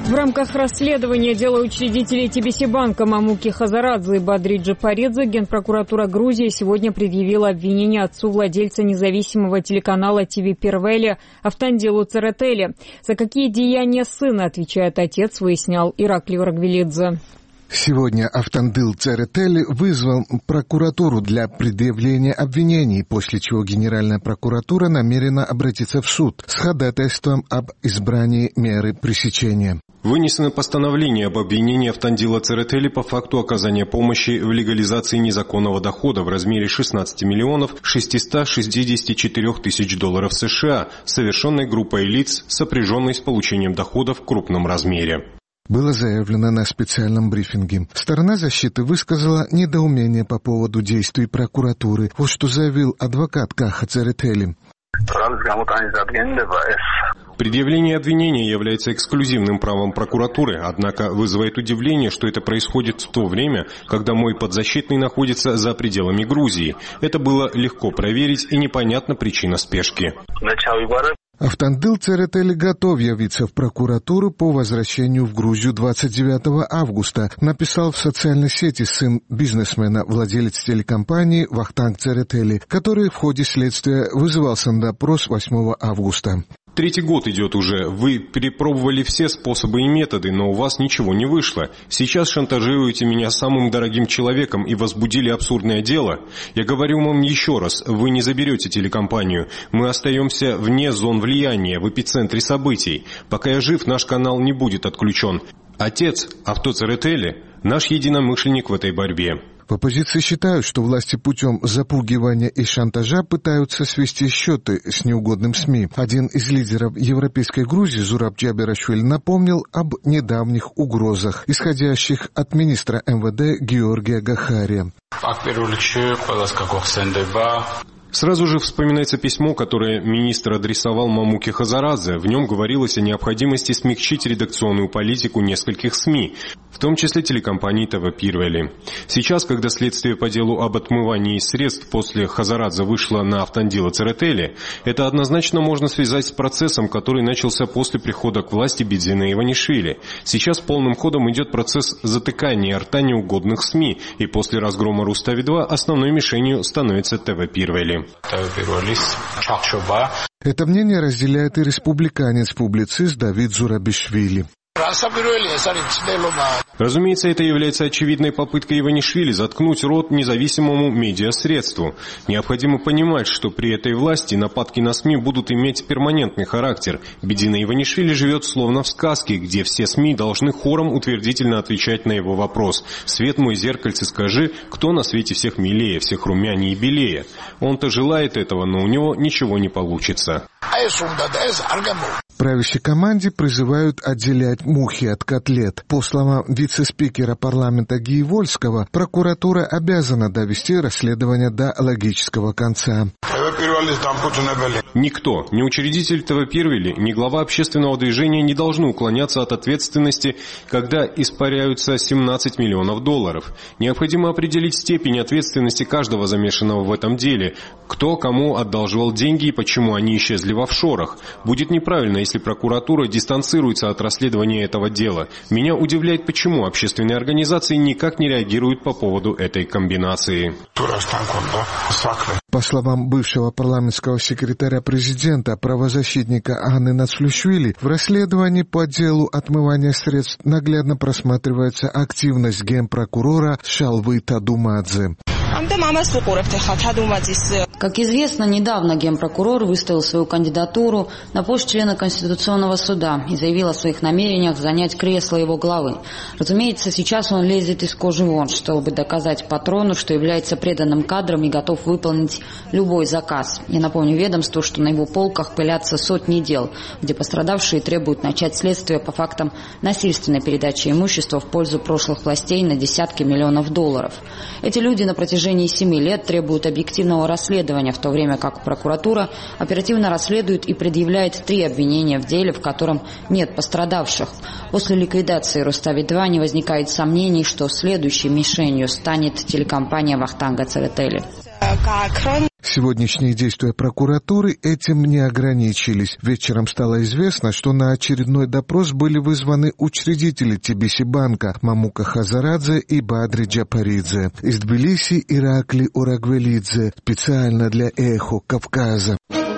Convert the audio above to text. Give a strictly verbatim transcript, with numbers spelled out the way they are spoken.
В рамках расследования дела учредителей Ти Би Си банка Мамуки Хазарадзе и Бадри Джапаридзе Генпрокуратура Грузии сегодня предъявила обвинение отцу владельца независимого телеканала Ти Ви Первели Автандилу Церетели. За какие деяния сына, отвечает отец, выяснял Ираклий Урагвелидзе. Сегодня Автандил Церетели вызвал прокуратуру для предъявления обвинений, после чего Генеральная прокуратура намерена обратиться в суд с ходатайством об избрании меры пресечения. Вынесено постановление об обвинении Автандила Церетели по факту оказания помощи в легализации незаконного дохода в размере шестнадцать миллионов шестьсот шестьдесят четыре тысяч долларов США, совершенной группой лиц, сопряженной с получением дохода в крупном размере. Было заявлено на специальном брифинге. Сторона защиты высказала недоумение по поводу действий прокуратуры. Вот что заявил адвокат Каха Церетели. Предъявление обвинения является эксклюзивным правом прокуратуры, однако вызывает удивление, что это происходит в то время, когда мой подзащитный находится за пределами Грузии. Это было легко проверить, и непонятна причина спешки. Автандил Церетели готов явиться в прокуратуру по возвращению в Грузию двадцать девятого августа, написал в социальной сети сын бизнесмена, владелец телекомпании Вахтанг Церетели, который в ходе следствия вызывался на допрос восьмого августа. Третий год идет уже. Вы перепробовали все способы и методы, но у вас ничего не вышло. Сейчас шантажируете меня самым дорогим человеком и возбудили абсурдное дело. Я говорю вам еще раз, вы не заберете телекомпанию. Мы остаемся вне зон влияния, в эпицентре событий. Пока я жив, наш канал не будет отключен. Отец, Авто Церетели, наш единомышленник в этой борьбе. В оппозиции считают, что власти путем запугивания и шантажа пытаются свести счеты с неугодным СМИ. Один из лидеров Европейской Грузии, Зураб Джаберашвили, напомнил об недавних угрозах, исходящих от министра эм вэ дэ Георгия Гахария. Сразу же вспоминается письмо, которое министр адресовал Мамуке Хазарадзе. В нем говорилось о необходимости смягчить редакционную политику нескольких СМИ, в том числе телекомпании Ти Ви Первели. Сейчас, когда следствие по делу об отмывании средств после Хазарадзе вышло на Автандила Церетели, это однозначно можно связать с процессом, который начался после прихода к власти Бидзина Иванишвили. Сейчас полным ходом идет процесс затыкания рта неугодных СМИ, и после разгрома Рустави два основной мишенью становится Ти Ви Первели. Это мнение разделяет и республиканец-публицист Давид Зурабишвили. Разумеется, это является очевидной попыткой Иванишвили заткнуть рот независимому медиасредству. Необходимо понимать, что при этой власти нападки на СМИ будут иметь перманентный характер. Бидзина Иванишвили живет словно в сказке, где все СМИ должны хором утвердительно отвечать на его вопрос. «Свет мой, зеркальце, скажи, кто на свете всех милее, всех румянее и белее?» Он-то желает этого, но у него ничего не получится. Правящей команде призывают отделять мухи от котлет. По словам вице-спикера парламента Гии Вольского, прокуратура обязана довести расследование до логического конца. Никто, ни учредитель Ти Ви Первели, ни глава общественного движения не должны уклоняться от ответственности, когда испаряются семнадцать миллионов долларов. Необходимо определить степень ответственности каждого замешанного в этом деле, кто кому одалживал деньги и почему они исчезли в офшорах. Будет неправильно, если прокуратура дистанцируется от расследования этого дела. Меня удивляет, почему общественные организации никак не реагируют по поводу этой комбинации. По словам бывшего парламентского секретаря президента, правозащитника Анны Нацфлюшвили, в расследовании по делу отмывания средств наглядно просматривается активность генпрокурора Шалвы Тадумадзе. Как известно, недавно генпрокурор выставил свою кандидатуру на пост члена Конституционного суда и заявил о своих намерениях занять кресло его главы. Разумеется, сейчас он лезет из кожи вон, чтобы доказать патрону, что является преданным кадром и готов выполнить любой заказ. Я напомню ведомству, что на его полках пылятся сотни дел, где пострадавшие требуют начать следствие по фактам насильственной передачи имущества в пользу прошлых властей на десятки миллионов долларов. Эти люди на протяжении семи лет требуют объективного расследования, в то время как прокуратура оперативно расследует и предъявляет три обвинения в деле, в котором нет пострадавших. После ликвидации Рустави два не возникает сомнений, что следующей мишенью станет телекомпания Вахтанга Церетели. Сегодняшние действия прокуратуры этим не ограничились. Вечером стало известно, что на очередной допрос были вызваны учредители Тбилисибанка Мамука Хазарадзе и Бадри Джапаридзе. Из Тбилиси Иракли Урагвелидзе, специально для «Эхо Кавказа».